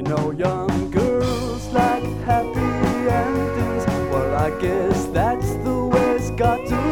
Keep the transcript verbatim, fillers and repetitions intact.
know young girls like happy endings. Well, I guess that's the way it's got to